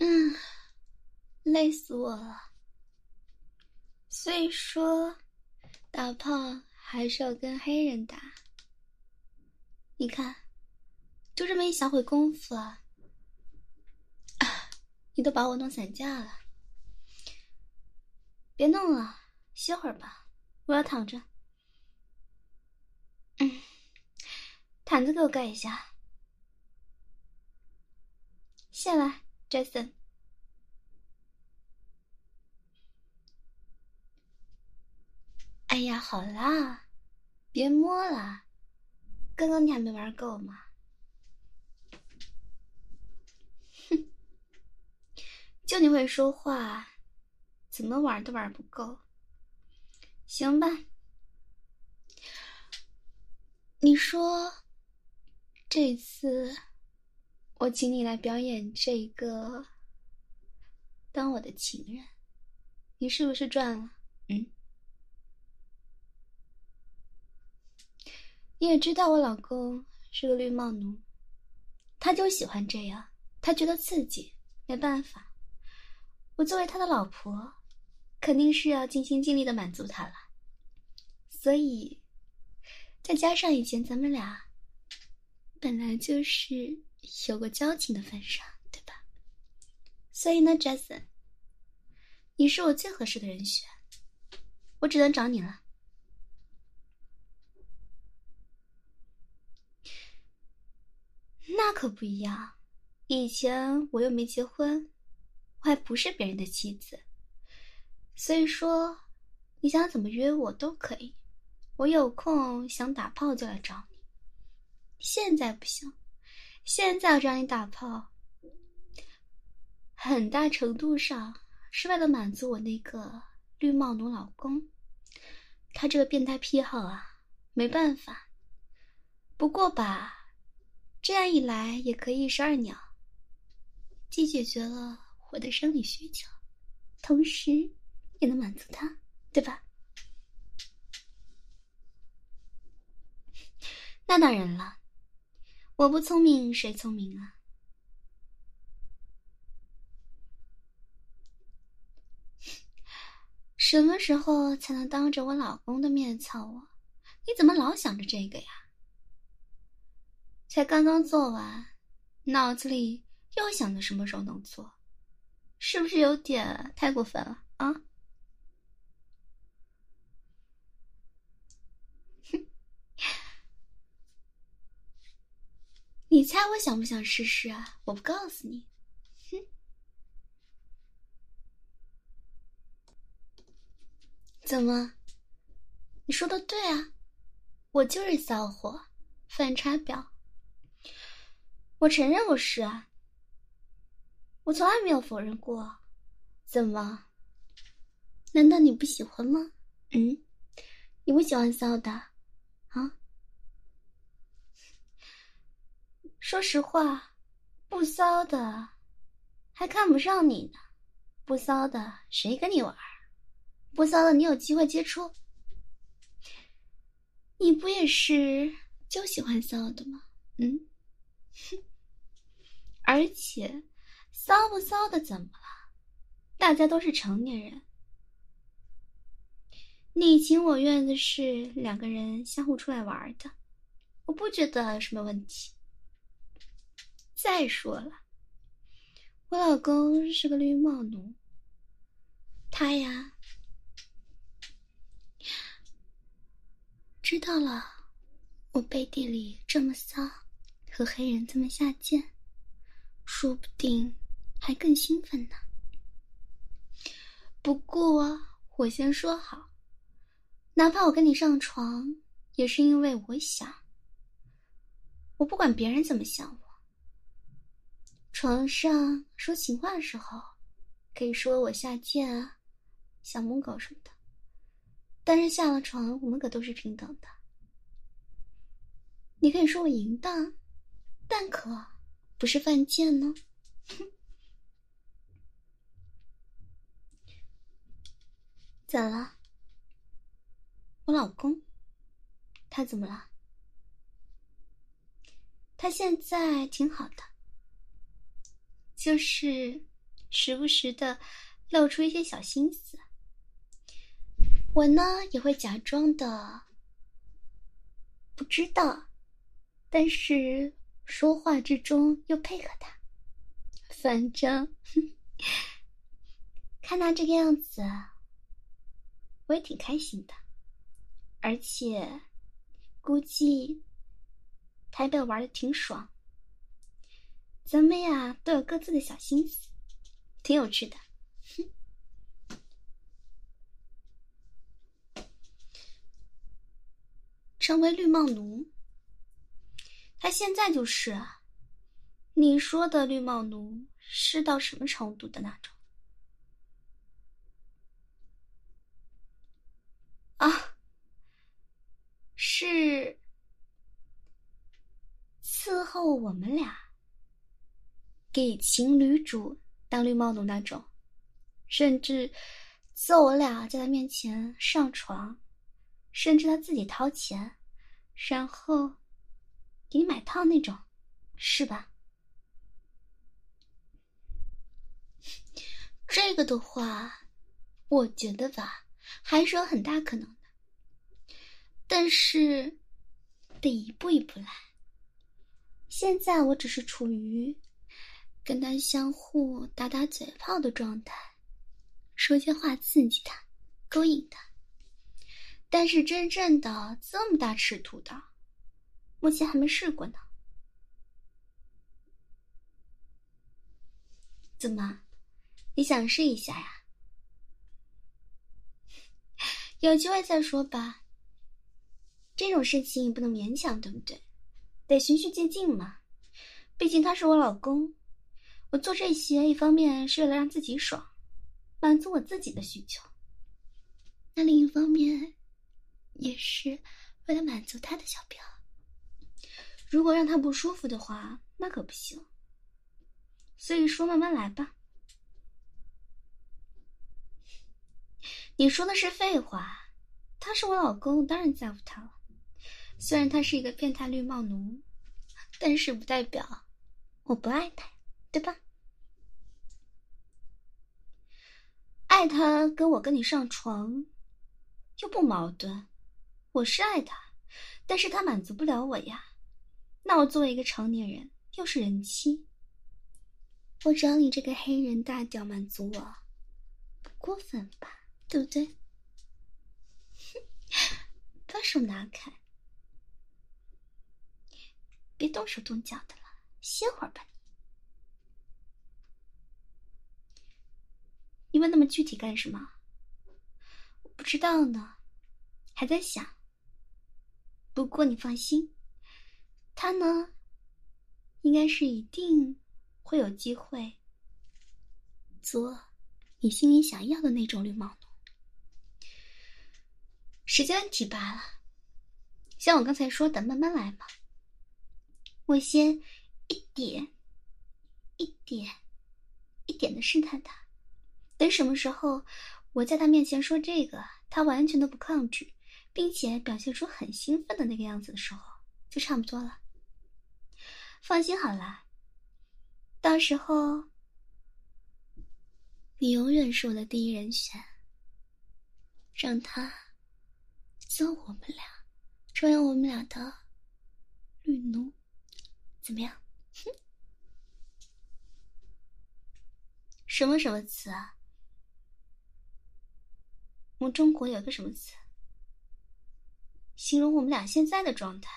累死我了。所以说，打炮还是要跟黑人打。你看，就这么一小会功夫啊，你都把我弄散架了。别弄了，歇会儿吧，我要躺着。毯子给我盖一下。下来 ，Jason。哎呀，好啦，别摸了，刚刚你还没玩够吗？哼，就你会说话，怎么玩都玩不够。行吧，你说，这次我请你来表演这个，当我的情人，你是不是赚了？你也知道我老公是个绿帽奴，他就喜欢这样，他觉得刺激，没办法。我作为他的老婆，肯定是要尽心尽力的满足他了。所以，再加上以前咱们俩本来就是有过交情的份上，对吧？所以呢 ，Jason， 你是我最合适的人选，我只能找你了。那可不一样，以前我又没结婚，我还不是别人的妻子，所以说，你想怎么约我都可以，我有空想打炮就来找你。现在不行，现在要找你打炮，很大程度上是为了满足我那个绿帽奴老公，他这个变态癖好啊，没办法。不过吧，这样一来也可以一石二鸟，既解决了我的生理需求，同时也能满足他，对吧？那当然了，我不聪明谁聪明啊？什么时候才能当着我老公的面操我？你怎么老想着这个呀？才刚刚做完，脑子里又想着什么时候能做，是不是有点太过分了啊？你猜我想不想试试啊？我不告诉你。怎么？你说的对啊，我就是骚货，反差婊。我承认我是啊，我从来没有否认过。怎么？难道你不喜欢吗？你不喜欢骚的啊？说实话，不骚的还看不上你呢，不骚的谁跟你玩？不骚的你有机会接触？你不也是就喜欢骚的吗？而且骚不骚的怎么了？大家都是成年人，你情我愿的是两个人相互出来玩的，我不觉得有什么问题。再说了，我老公是个绿帽奴，他呀知道了我背地里这么骚，和黑人这么下贱，说不定还更兴奋呢。不过我先说好，哪怕我跟你上床，也是因为我想，我不管别人怎么想我。床上说情话的时候，可以说我下贱啊，小母狗什么的，但是下了床，我们可都是平等的。你可以说我淫荡，但可不是犯贱呢。咋了？我老公，他怎么了？他现在挺好的，就是时不时的露出一些小心思。我呢也会假装的不知道，但是说话之中又配合他。反正看他这个样子，我也挺开心的，而且估计台北玩的挺爽。咱们呀都有各自的小心思，挺有趣的。成为绿帽奴，他现在就是啊。你说的绿帽奴是到什么程度的那种？啊，是伺候我们俩，给情侣主当绿帽奴那种，甚至揍我俩在他面前上床，甚至他自己掏钱，然后给你买套那种，是吧？这个的话，我觉得吧，还是有很大可能的，但是得一步一步来。现在我只是处于跟他相互打打嘴炮的状态，说些话刺激他，勾引他。但是真正的这么大尺度的，目前还没试过呢。怎么，你想试一下呀？有机会再说吧，这种事情不能勉强，对不对？得循序渐进嘛，毕竟他是我老公，我做这些一方面是为了让自己爽，满足我自己的需求，那另一方面也是为了满足他的小表。如果让他不舒服的话，那可不行。所以说慢慢来吧。你说的是废话，他是我老公，当然在乎他了。虽然他是一个变态绿帽奴，但是不代表我不爱他，对吧？爱他跟我跟你上床又不矛盾，我是爱他，但是他满足不了我呀。那我作为一个成年人，又是人妻，我找你这个黑人大屌满足我，不过分吧？对不对？把手拿开，别动手动脚的了，歇会儿吧。你问那么具体干什么？我不知道呢，还在想。不过你放心，他呢，应该是一定会有机会做你心里想要的那种绿帽奴。时间问题罢了，像我刚才说的，慢慢来嘛。我先一点一点的试探他，等什么时候我在他面前说这个，他完全都不抗拒，并且表现出很兴奋的那个样子的时候，就差不多了。放心好了，到时候你永远是我的第一人选，让他做我们俩，成为我们俩的绿奴，怎么样？什么什么词啊？我们中国有个什么词形容我们俩现在的状态？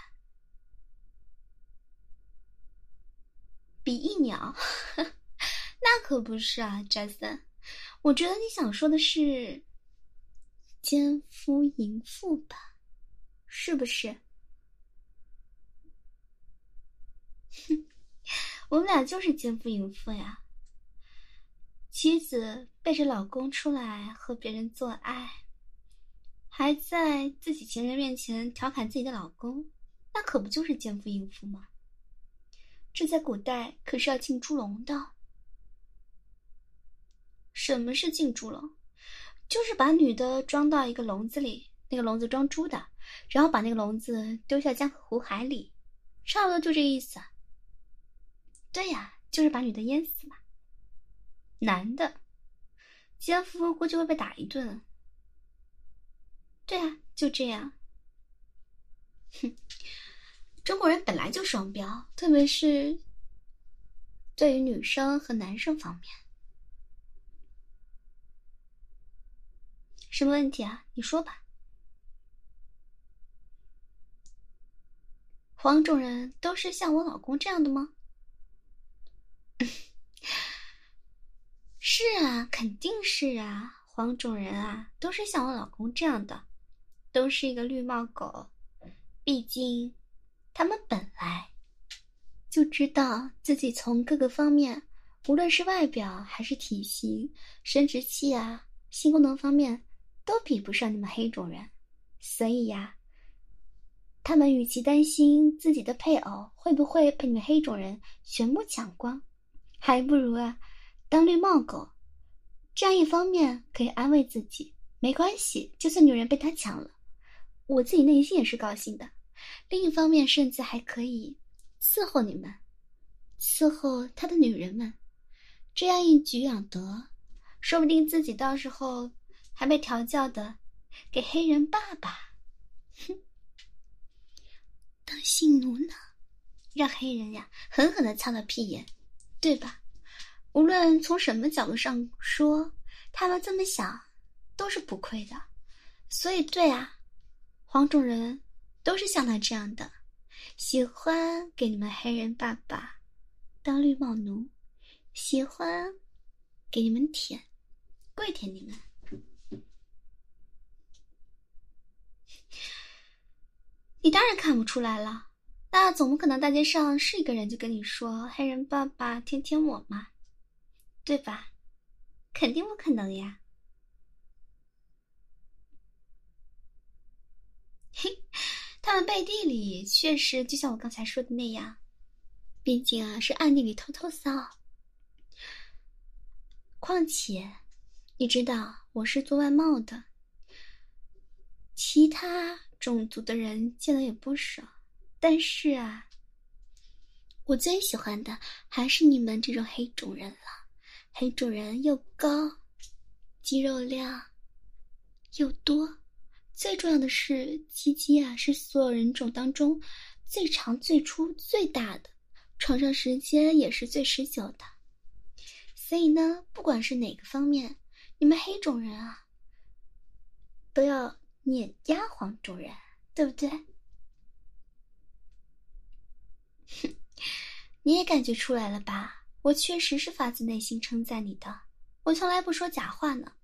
比翼鸟？那可不是啊，翟森，我觉得你想说的是奸夫淫妇吧？是不是？哼，我们俩就是奸夫淫妇呀。妻子背着老公出来和别人做爱，还在自己情人面前调侃自己的老公，那可不就是奸夫淫妇吗？这在古代可是要进猪笼的。什么是进猪笼？就是把女的装到一个笼子里，那个笼子装猪的，然后把那个笼子丢下江湖海里，差不多就这意思。对呀，就是把女的淹死嘛。 男的，吉安夫估计会被打一顿。对啊，就这样。哼，中国人本来就双标，特别是对于女生和男生方面。什么问题啊？你说吧。黄种人都是像我老公这样的吗？是啊，肯定是啊，黄种人啊，都是像我老公这样的，都是一个绿帽狗。毕竟，他们本来就知道自己从各个方面，无论是外表还是体型、生殖器啊、性功能方面，都比不上你们黑种人。所以呀，他们与其担心自己的配偶会不会被你们黑种人全部抢光，还不如啊当绿帽狗。这样一方面可以安慰自己，没关系，就算女人被他抢了，我自己内心也是高兴的。另一方面甚至还可以伺候你们，伺候他的女人们。这样一举两得，说不定自己到时候还被调教的给黑人爸爸。哼，当性奴呢，让黑人呀狠狠地操了屁眼，对吧？无论从什么角度上说，他们这么想都是不亏的。所以对啊，黄种人都是像他这样的，喜欢给你们黑人爸爸当绿帽奴，喜欢给你们舔，跪舔你们。你当然看不出来了，那总不可能大街上是一个人就跟你说黑人爸爸舔舔我嘛，对吧？肯定不可能呀。嘿，他们背地里确实就像我刚才说的那样，毕竟啊是暗地里偷偷骚。况且你知道我是做外贸的，其他种族的人见了也不少，但是啊，我最喜欢的还是你们这种黑种人了。黑种人又高，肌肉量又多，最重要的是鸡鸡啊是所有人种当中最长最粗最大的，床上时间也是最持久的。所以呢，不管是哪个方面，你们黑种人啊都要碾压黄种人，对不对？哼，你也感觉出来了吧？我确实是发自内心称赞你的，我从来不说假话呢。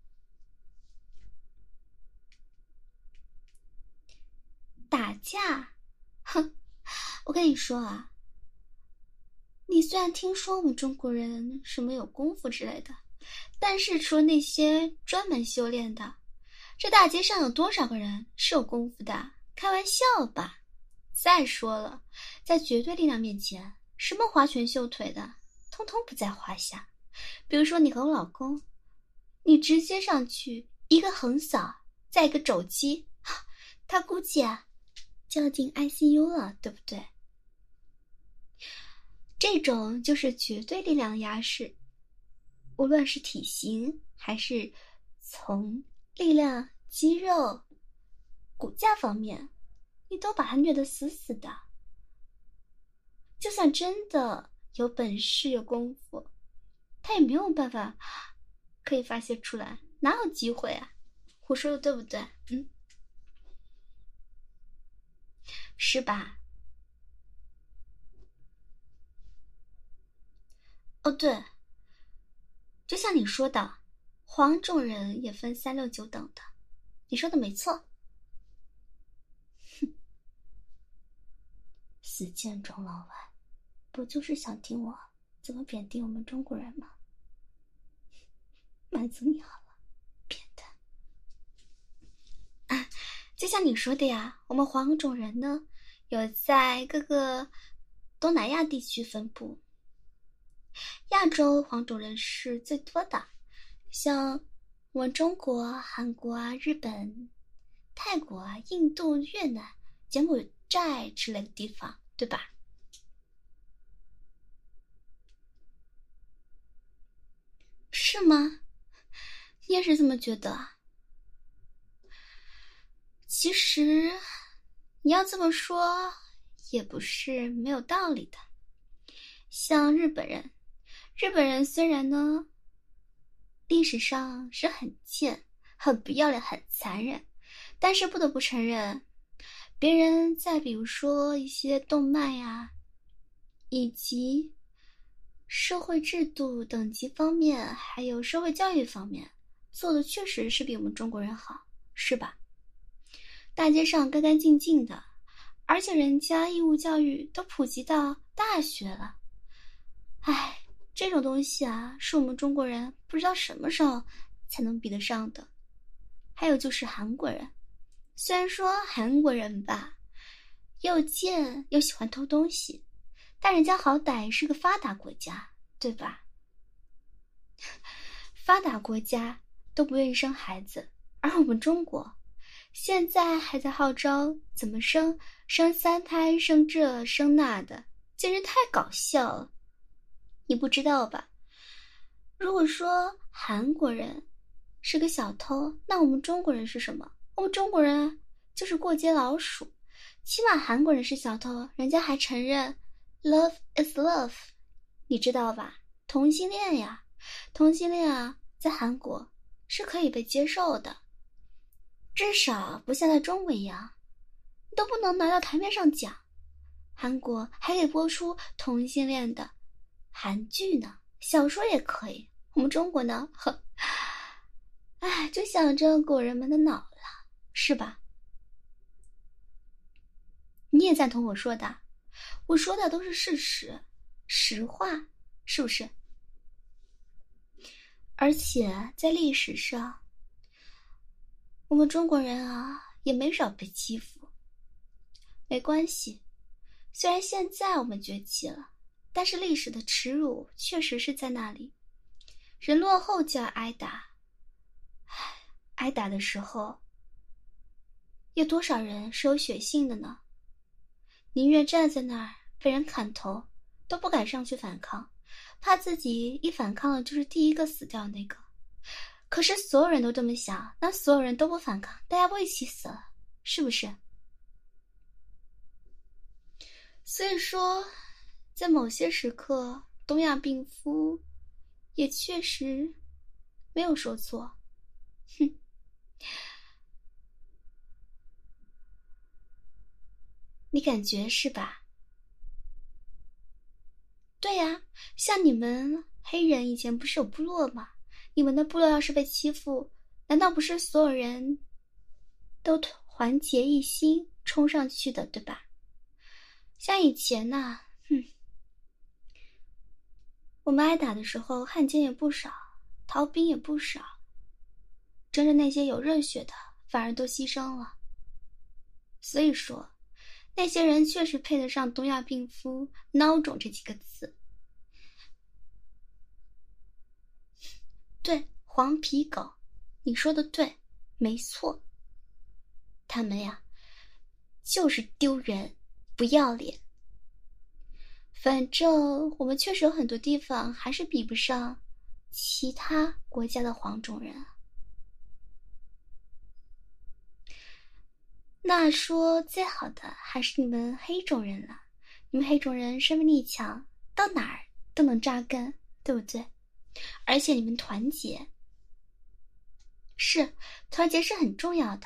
打架？哼，我跟你说啊，你虽然听说我们中国人什么有功夫之类的，但是除了那些专门修炼的，这大街上有多少个人是有功夫的？开玩笑吧！再说了，在绝对力量面前，什么划拳秀腿的通通不在话下。比如说你和我老公，你直接上去一个横扫，再一个肘击，他估计啊就要进 ICU 了，对不对？这种就是绝对力量压式，无论是体型还是从力量、肌肉、骨架方面，你都把他虐得死死的。就算真的有本事有功夫，他也没有办法可以发泄出来，哪有机会啊？我说的对不对？是吧？哦对，就像你说的，黄种人也分3、6、9等的，你说的没错。哼，死贱种老外，不就是想听我怎么贬低我们中国人吗？满足你好了，变态。啊，就像你说的呀，我们黄种人呢，有在各个东南亚地区分布。亚洲黄种人是最多的，像我们中国、韩国啊、日本、泰国啊、印度、越南、柬埔寨之类的地方，对吧？ 是吗？你也是这么觉得啊？其实你要这么说也不是没有道理的。像日本人虽然呢历史上是很贱、很不要脸、很残忍，但是不得不承认，别人在比如说一些动漫呀，以及社会制度等级方面，还有社会教育方面，做的确实是比我们中国人好，是吧？大街上干干净净的，而且人家义务教育都普及到大学了。唉，这种东西啊，是我们中国人不知道什么时候才能比得上的。还有就是韩国人，虽然说韩国人吧，又贱又喜欢偷东西，但人家好歹是个发达国家，对吧？发达国家都不愿意生孩子，而我们中国现在还在号召怎么生3胎，生这生那的，简直太搞笑了。你不知道吧？如果说韩国人是个小偷，那我们中国人是什么？我们中国人就是过街老鼠。起码韩国人是小偷，人家还承认 love is love， 你知道吧？同性恋呀，同性恋啊，在韩国是可以被接受的，至少不像在中国一样，你都不能拿到台面上讲。韩国还可以播出同性恋的韩剧呢，小说也可以。我们中国呢，就想着裹人们的脑了，是吧？你也赞同我说的？我说的都是事实，实话，是不是？而且在历史上，我们中国人啊，也没少被欺负。没关系，虽然现在我们崛起了，但是历史的耻辱确实是在那里。人落后就要挨打，挨打的时候，有多少人是有血性的呢？宁愿站在那儿被人砍头，都不敢上去反抗，怕自己一反抗了就是第一个死掉那个。可是所有人都这么想，那所有人都不反抗，大家不一起死了，是不是？所以说，在某些时刻，东亚病夫也确实没有说错。哼，你感觉是吧？对呀，像你们黑人以前不是有部落吗？你们的部落要是被欺负，难道不是所有人都团结一心冲上去的，对吧？像以前呢，我们挨打的时候，汉奸也不少，逃兵也不少，真正那些有热血的反而都牺牲了。所以说，那些人确实配得上东亚病夫、孬种这几个字。对，黄皮狗，你说的对，没错。他们呀，就是丢人，不要脸。反正我们确实有很多地方还是比不上其他国家的黄种人。那说最好的还是你们黑种人了，你们黑种人生命力强，到哪儿都能扎根，对不对？而且你们团结，是，团结是很重要的。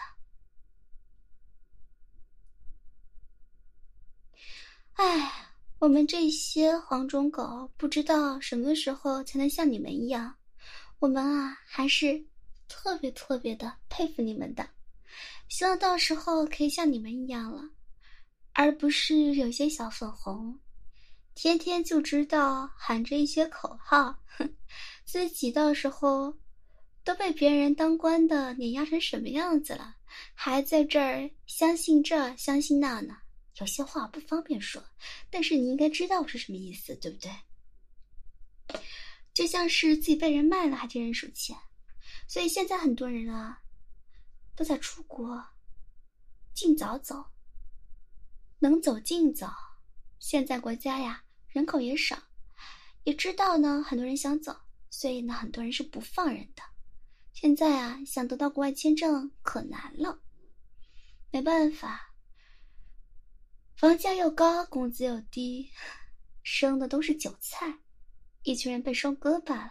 唉，我们这些黄种狗不知道什么时候才能像你们一样，我们啊还是特别特别的佩服你们的，希望到时候可以像你们一样了，而不是有些小粉红天天就知道喊着一些口号，自己到时候都被别人当官的碾压成什么样子了，还在这儿相信这相信那呢。有些话不方便说，但是你应该知道我是什么意思，对不对？就像是自己被人卖了还替人数钱，所以现在很多人啊都在出国，尽早走，能走尽走。现在国家呀人口也少，也知道呢很多人想走， 所以呢，很多人是不放人的。现在啊，想得到国外签证可难了。没办法，房价又高，工资又低，生的都是韭菜，一群人被收割罢了。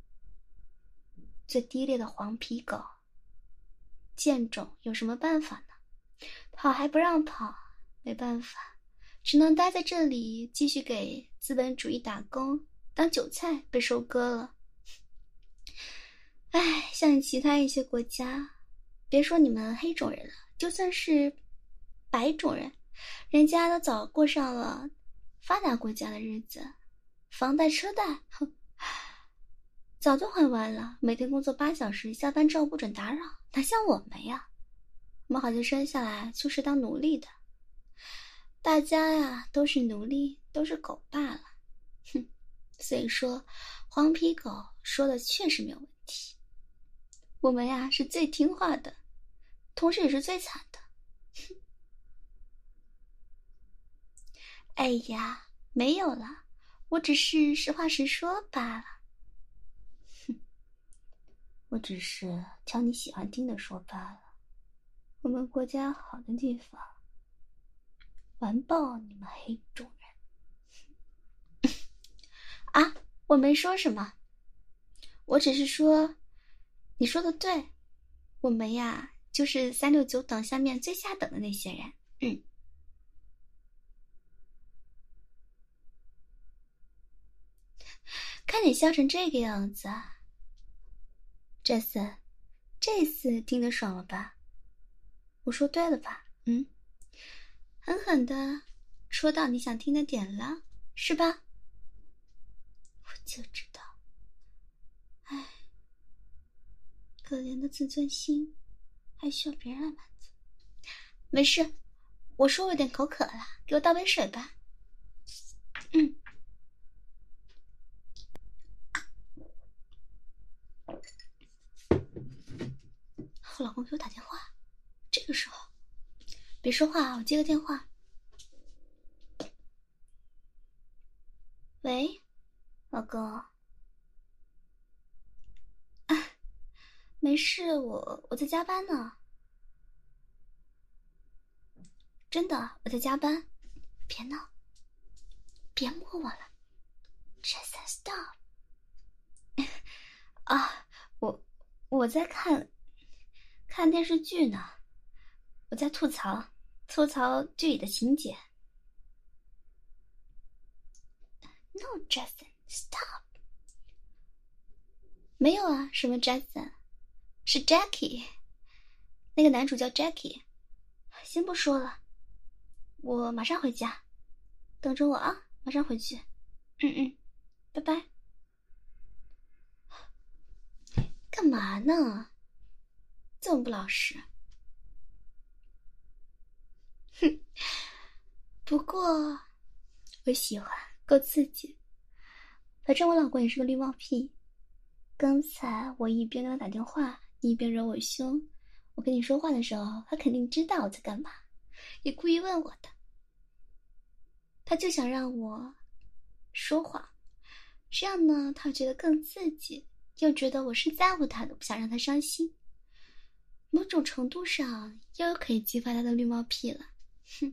最低劣的黄皮狗，贱种有什么办法呢？跑还不让跑，没办法，只能待在这里继续给资本主义打工，当韭菜被收割了。唉，像其他一些国家，别说你们黑种人了，就算是白种人，人家都早过上了发达国家的日子，房贷车贷，哼，早就还完了，每天工作8小时，下班之后不准打扰，哪像我们呀？我们好像生下来就是当奴隶的，大家呀都是奴隶，都是狗罢了。哼，所以说，黄皮狗说的确实没有问题。我们呀是最听话的，同时也是最惨的。哎呀，没有了，我只是实话实说罢了。哼，我只是挑你喜欢听的说罢了。我们国家好的地方，完爆你们黑种人。啊，我没说什么，我只是说，你说的对，我们呀就是369等下面最下等的那些人。看你笑成这个样子啊，这次听得爽了吧？我说对了吧？狠狠的戳到你想听的点了，是吧？我就知道，唉，可怜的自尊心还需要别人来满足。没事，我说我有点口渴了，给我倒杯水吧。我老公给我打电话，这个时候别说话，我接个电话。喂，老公。啊，没事，我在加班呢。真的，我在加班。别闹，别摸我了。Just stop。啊，我在看电视剧呢，我在吐槽剧里的情节。No, Jason, stop。没有啊，什么 Jason， 是 Jackie， 那个男主叫 Jackie。先不说了，我马上回家，等着我啊，马上回去。拜拜。干嘛呢？这么不老实。哼，不过我喜欢，够刺激。反正我老公也是个绿帽屁。刚才我一边跟他打电话，你一边揉我胸。我跟你说话的时候，他肯定知道我在干嘛，也故意问我的。他就想让我说谎，这样呢，他觉得更刺激，又觉得我是在乎他的，不想让他伤心。某种程度上，又可以激发他的绿帽癖了。哼，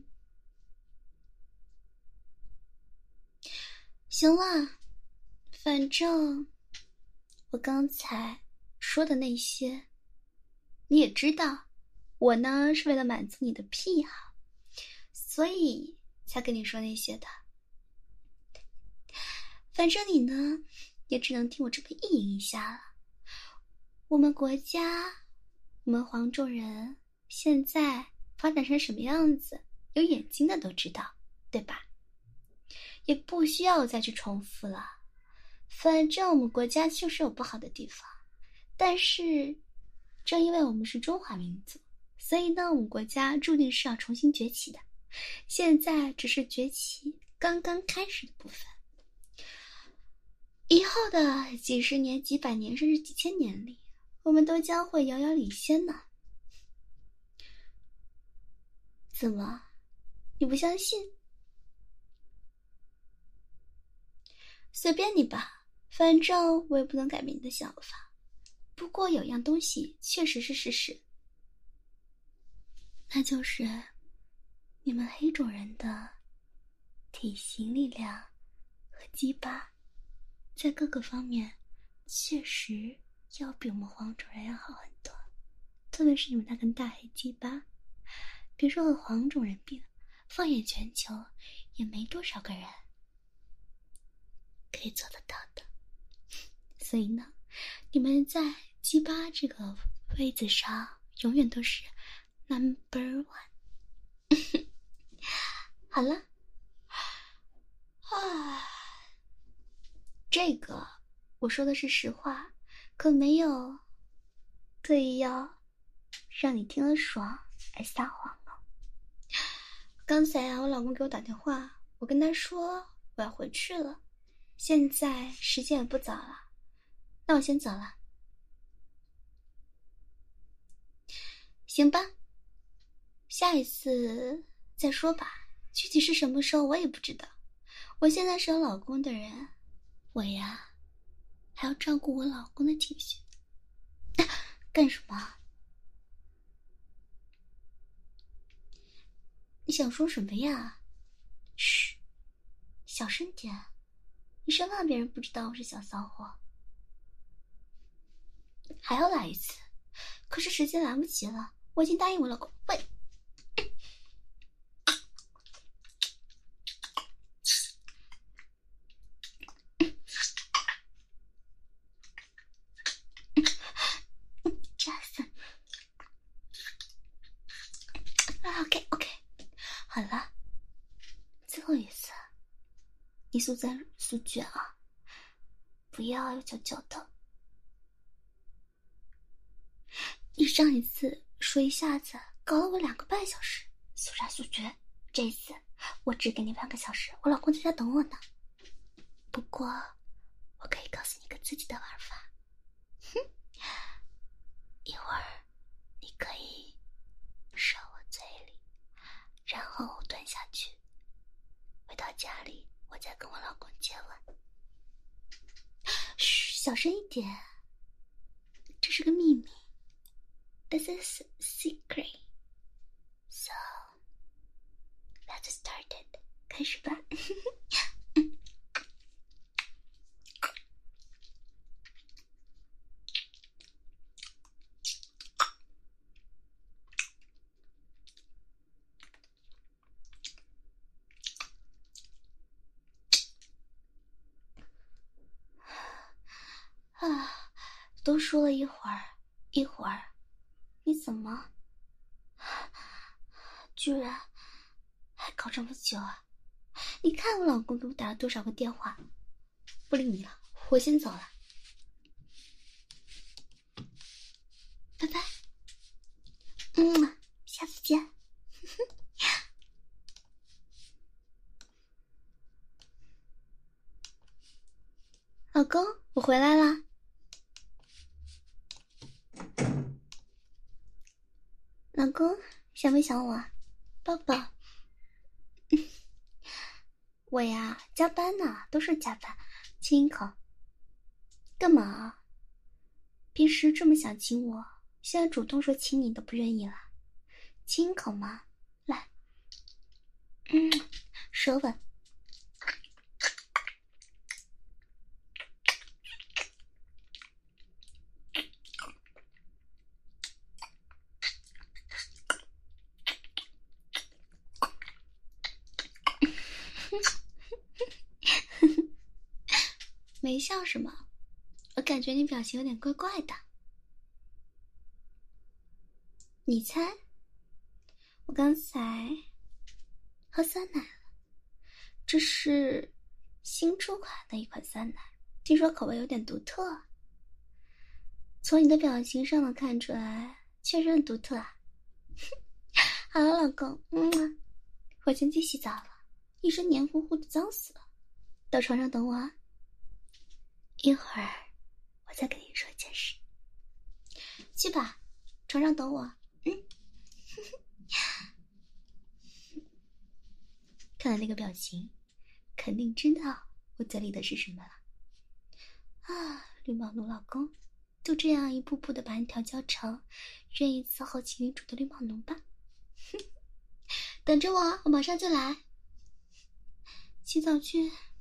行了，反正我刚才说的那些，你也知道，我呢是为了满足你的癖好，所以才跟你说那些的。反正你呢，也只能听我这边意淫一下了。我们国家，我们黄种人现在发展成什么样子，有眼睛的都知道，对吧？也不需要我再去重复了。反正我们国家就是有不好的地方，但是正因为我们是中华民族，所以呢，我们国家注定是要重新崛起的。现在只是崛起刚刚开始的部分，以后的几十年、几百年，甚至几千年里，我们都将会遥遥领先呢。怎么，你不相信？随便你吧， 反正我也不能改变你的想法。不过有样东西确实是事实，那就是你们黑种人的体型、力量和鸡巴，在各个方面确实要比我们黄种人要好很多。特别是你们那根大黑鸡巴，别说和黄种人比了，放眼全球也没多少个人可以做得到的。所以呢，你们在鸡巴这个位子上永远都是 No.1。 好了啊，这个我说的是实话，可没有特意要让你听了爽而撒谎了。刚才啊，我老公给我打电话，我跟他说我要回去了，现在时间也不早了，那我先走了。行吧，下一次再说吧，具体是什么时候我也不知道。我现在是有老公的人，我呀还要照顾我老公的情绪。干什么？你想说什么呀？嘘，小声点，你生怕别人不知道我是小骚货。还要来一次，可是时间来不及了，我已经答应我老公。喂，扎死啊 ！OK， 好了，最后一次，你速战速决啊，不要有久久的。你上一次说一下子搞了我2个半小时，速战速决。这一次我只给你半个小时，我老公在家等我呢。不过我可以告诉你个自己的玩法，哼，一会儿你可以射我嘴里，然后蹲下去，回到家里我再跟我老公接吻。嘘，小声一点，这是个秘密。This is secret. So, let's start it. 开始吧。啊，都说了一会儿，你怎么居然还搞这么久啊？你看我老公给我打了多少个电话，不理你了，我先走了，拜拜。下次见。老公，我回来啦。老公，想不想我？抱抱。我呀，加班呢，都是加班，亲一口。干嘛？平时这么想亲我，现在主动说亲你都不愿意了，亲一口嘛，来，舌吻。没笑什么？我感觉你表情有点怪怪的。你猜？我刚才喝酸奶了，这是新出款的一款酸奶，听说口味有点独特。从你的表情上能看出来，确实很独特啊。好了，老公，我先去洗澡了，一身黏糊糊的，脏死了。到床上等我啊。一会儿我再跟你说一件事。去吧，床上等我。看了那个表情，肯定知道我嘴里的是什么了。 啊，绿毛奴老公，就这样一步步的把你调教成愿意伺候起女主的绿毛奴吧。等着我，我马上就来。洗澡去。